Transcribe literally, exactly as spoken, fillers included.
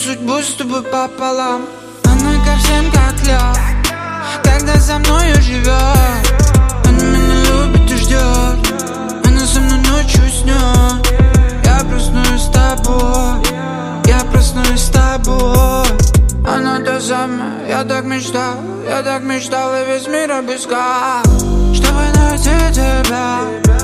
судьбу с тобой пополам. Она ко всем как лед, когда со мною живет. Она меня любит и ждет, она со мной ночью снет. Я проснусь с тобой, я проснусь с тобой. Она та самая, я так мечтал, я так мечтал и весь мир обыскал, чтобы найти тебя.